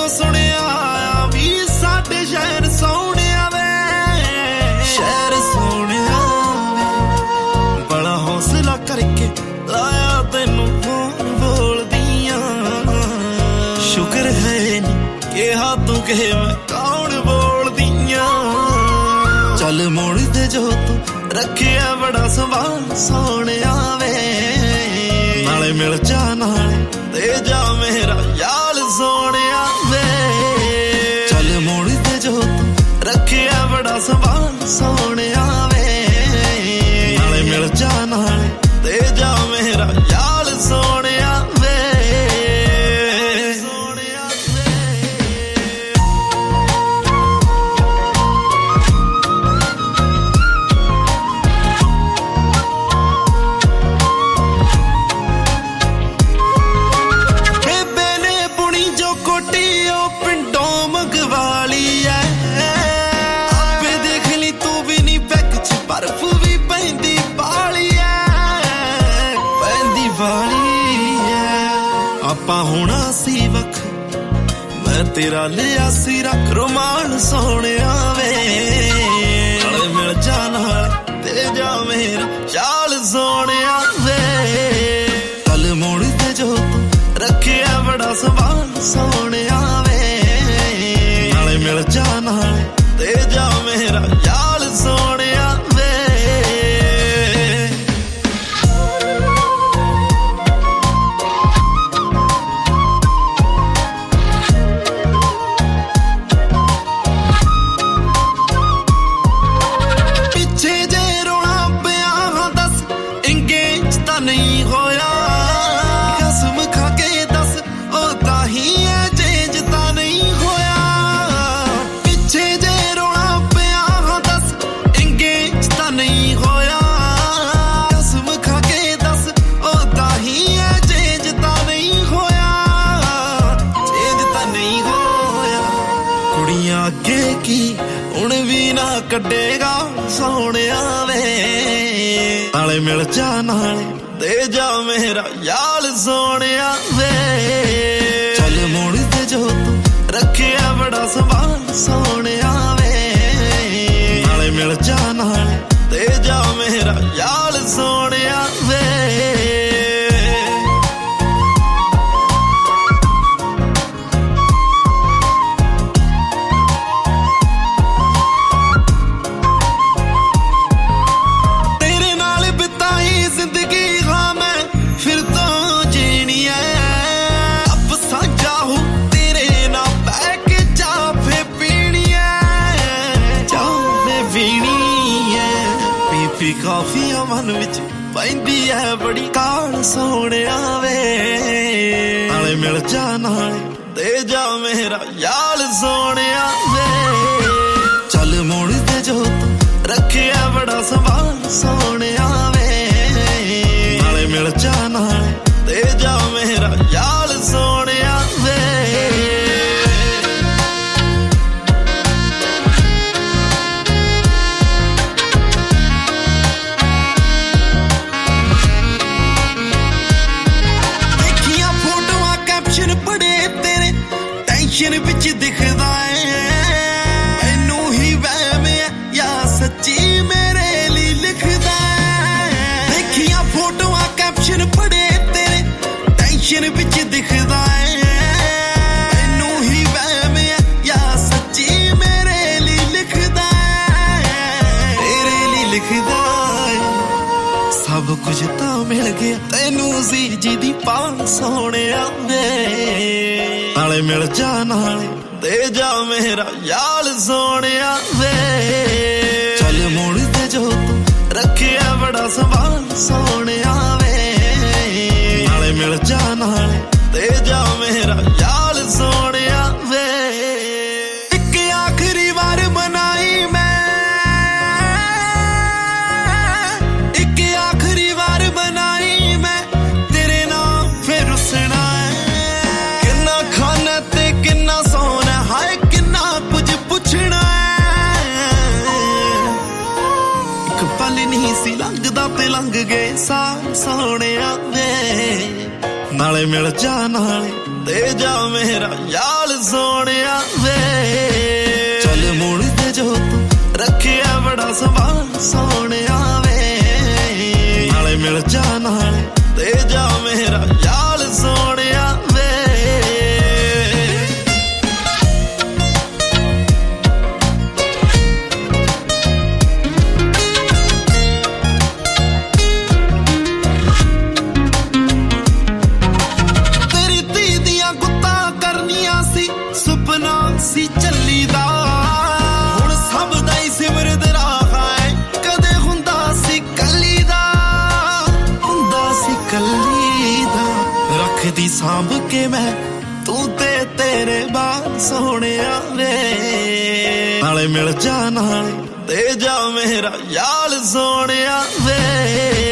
ਤੋਂ ਸੁਣਿਆ ਆ ਵੀ ਸਾਡੇ ਸ਼ਹਿਰ ਸੋਹਣਿਆ ਵੇ ਸ਼ਹਿਰ ਸੋਹਣਿਆ ਵੇ ਬੜਾ ਹੌਸਲਾ ਕਰਕੇ ਲਾਇਆ ਤੈਨੂੰ ਫੋਨ ਬੋਲਦੀਆਂ ਸ਼ੁਕਰ ਹੈ ਨੀ ਕਿਹਾ ਤੂੰ ਕਿ ਮੈਂ ਕੌਣ ਬੋਲਦੀਆਂ ਚੱਲ ਮੋੜ ਤੇ ਜੋ ਤੂੰ ਰੱਖਿਆ ਬੜਾ ਸੰਭਾਲ ਸੋਹਣਿਆ ਵੇ ਨਾਲੇ ਮਿਲ ਜਾ ਨਾਲੇ ਤੇ ਜਾ ਮੇਰਾ ਯਾਰ ਸੋਹਣਿਆ ਵੇ ਚੱਲ ਮੋੜ ਤੇ ਜੋ ਤੂੰ ਰੱਖਿਆ ਬੜਾ ਸੰਭਾਲ ਸੋਹਣਿਆ ਵੇ ਨਾਲੇ ਮਿਲ ਜਾ ਨਾਲੇ ਤੇ ਜਾ ਮੇਰਾ ਯਾਰ ਸੋਹਣਿਆ ਵੇ ਆਪਾਂ ਹੋਣਾ ਸੀ ਵਖ ਮੈਂ ਤੇਰਾ ਲਿਆ ਸੀ ਰੱਖ ਰੁਮਾਨ ਸੋਹਣਿਆ ਵੇ ਨਾਲੇ ਮਿਲ ਜਾ ਨਾਲ ਤੇ ਜਾ ਮੇਰਾ ਚਾਲ ਸੋਹਣਿਆ ਵੇ ਕੱਲ ਮੋੜ ਤੇ ਜੋ ਤੂੰ ਰੱਖਿਆ ਬੜਾ ਸੰਭਾਲ ਸੋਹਣਿਆ ਵੇ ਨਾਲੇ ਮਿਲ ਜਾ ਨਾਲ ਤੇ ਜਾ ਮੇਰਾ ਚਾਲ ਸੋਹਣਿਆ ਵੇ ਨਹੀਂ ਹੋਇਆ ਕਸਮ ਖਾ ਕੇ ਦੱਸ ਉਹ ਤਾਂ ਹੀ ਐ ਚੇਂਜ ਤਾਂ ਨਹੀਂ ਹੋਇਆ ਪਿੱਛੇ ਜੇ ਰੋਣਾ ਪਿਆ ਦੱਸ ਇੰਗੇਜ ਤਾਂ ਨਹੀਂ ਹੋਇਆ ਕਸਮ ਖਾ ਕੇ ਦੱਸ ਉਹ ਤਾਂ ਹੀ ਐ ਚੇਂਜ ਤਾਂ ਨਹੀਂ ਹੋਇਆ ਚੇਂਜ ਤਾਂ ਨਹੀਂ ਹੋਇਆ ਕੁੜੀਆਂ ਅੱਗੇ ਕੀ ਹੁਣ ਵੀ ਨਾ ਕੱਢੇਗਾ ਸੋਹਣਿਆ ਵੇ ਨਾਲੇ ਮਿਲ ਜਾ ਨਾਲੇ ਤੇ ਜਾ ਮੇਰਾ ਯਾਰ ਸੋਹਣਿਆ ਵੇ ਚੱਲ ਮੋੜ ਤੇ ਜੋ ਤੂੰ ਰੱਖਿਆ ਬੜਾ ਸੰਭਾਲ ਸੋਹਣਿਆ ਵੇ ਨਾਲੇ ਮਿਲ ਜਾ ਨਾਲੇ ਤੇ ਜਾ ਮੇਰਾ ਯਾਰ ਸੋਹਣਿਆ ਵੇ ਕਾਫੀਆਂ ਮਨ ਵਿੱਚ ਪੈਂਦੀ ਐ ਬੜੀ ਕਾਲ ਸੋਹਣਿਆ ਵੇ ਨਾਲੇ ਮਿਲ ਜਾ ਨਾਲੇ ਤੇ ਜਾ ਮੇਰਾ ਯਾਰ ਸੋਹਣਿਆ ਵੇ ਚੱਲ ਮੋੜ ਤੇ ਜੋ ਤੂੰ ਰੱਖਿਆ ਬੜਾ ਸੰਭਾਲ ਸੋਹਣਿਆ ਵੇ ਨਾਲੇ ਮਿਲ ਜਾ ਨਾਲੇ ਤੇ ਜਾ ਮੇਰਾ ਯਾਰ ਸੋਹਣਿਆ ਵੇ ਟੈਂਸ਼ਨ ਵਿੱਚ ਦਿਖਦਾ ਏ ਮੈਨੂੰ ਹੀ ਵਹਿਮ ਐ ਜਾਂ ਸੱਚੀ ਮੇਰੇ ਲਈ ਲਿਖਦਾ ਏ ਦੇਖੀਆਂ ਫੋਟੋਆਂ ਕੈਪਸ਼ਨ ਪੜੇ ਤੇਰੇ ਟੈਂਸ਼ਨ ਵਿੱਚ ਦਿਖਦਾ ਏ ਮੈਨੂੰ ਹੀ ਵਹਿਮ ਐ ਜਾਂ ਸੱਚੀ ਮੇਰੇ ਲਈ ਲਿਖਦਾ ਏ ਤੇਰੇ ਲਈ ਲਿਖਦਾ ਏ ਸਭ ਕੁਝ ਤਾਂ ਮਿਲ ਗਿਆ ਤੈਨੂੰ ਸੀ ਜਿਹਦੀ ਪਾਲ ਸੋਹਣਿਆ ਵੇ ਨਾਲੇ ਮਿਲ ਜਾ ਨਾਲੇ ਤੇ ਜਾ ਮੇਰਾ ਯਾਰ ਸੋਹਣਿਆ ਵੇ ਚੱਲ ਮੋੜ ਤੇ ਜੋ ਤੂੰ ਰੱਖਿਆ ਬੜਾ ਸੰਭਾਲ ਸੋਹਣਿਆ ਵੇ ਨਾਲੇ ਮਿਲ ਜਾ ਨਾਲੇ ਤੇ ਜਾ ਮੇਰਾ ਯਾਰ ਸੋਹਣਿਆ ਵੇ ਇੱਕ ਆਖਰੀ ਵਾਰ ਮਨਾਈ ਮੈਂ ਇੱਕ ਆਖਰੀ ਵਾਰ ਮਨਾਈ ਮੈਂ ਤੇਰੇ ਨਾਲ ਫਿਰ ਰੁੱਸਣਾ ਕਿੰਨਾ ਸੋਹਣਾ ਹਾਏ ਕਿੰਨਾ ਕੁਝ ਪੁੱਛਣਾ ਇੱਕ ਪਲ ਨਹੀਂ ਸੀ ਲੰਘਦਾ ਤੇ ਲੰਘ ਗਏ ਸਾਲ ਸੋਹਣਿਆ ਵੇ ਨਾਲੇ ਮਿਲ ਜਾ ਨਾਲੇ ते जा मेरा याल सोनिया वे चल मुड़ ते जो तू रखिया बड़ा सवाल सोनिया वे नाले मिल जा नाले ते जा मेरा याल सोनिया वे सुपना सी चली दा हुण सब दा ही सिमरद राह है कदे हुंदा सी कली दा रखदी सांभ के मैं तू ते तेरे बाल सोहणिया वे नाले मिल जा नाले ते जा मेरा याल सोहणिया वे